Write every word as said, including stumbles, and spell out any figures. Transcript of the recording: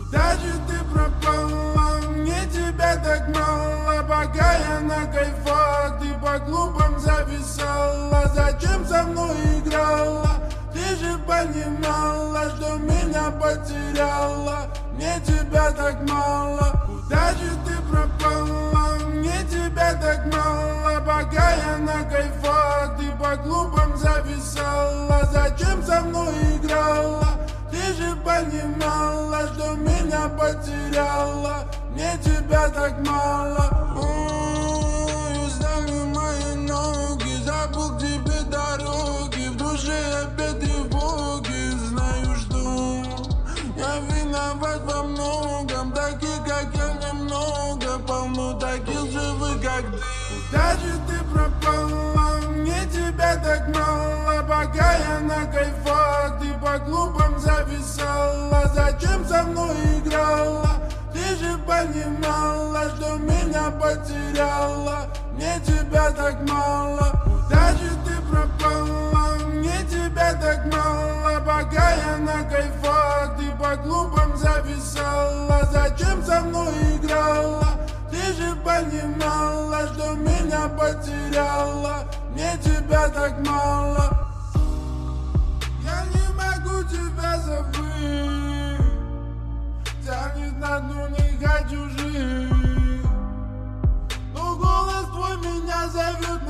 Куда же ты пропала? Мне тебя так мало. Пока я на кайфах, ты по-глупому зависала. Зачем со мной играла? Ты же понимала, что меня потеряла. Мне тебя так мало. Куда же ты пропала? Мне тебя так мало. Пока я на кайфах, ты по-глупому зависала. Зачем со мной играла? Ты же понимала, что меня потеряла. Мне тебя так мало. Устали мои ноги, забыл к тебе дороги. В душе опять тревоги. Знаю, что я виноват во многом. Таких, как я, немного. Полно таких живых, как ты. Куда же ты пропала? Мне тебя так мало. Пока я на кайфах, ты по-глупому зависала. Зачем со мной играла? Ты же понимала, что меня потеряла. Мне тебя так мало. Куда же ты пропала? Мне тебя так мало. Пока я на кайфах, ты по-глупому зависала. Зачем со мной играла? Ты же понимала, что меня потеряла. Мне тебя так мало. Я не могу тебя забыть. Тянет на дну, не хочу жить. Но голос твой меня зовет.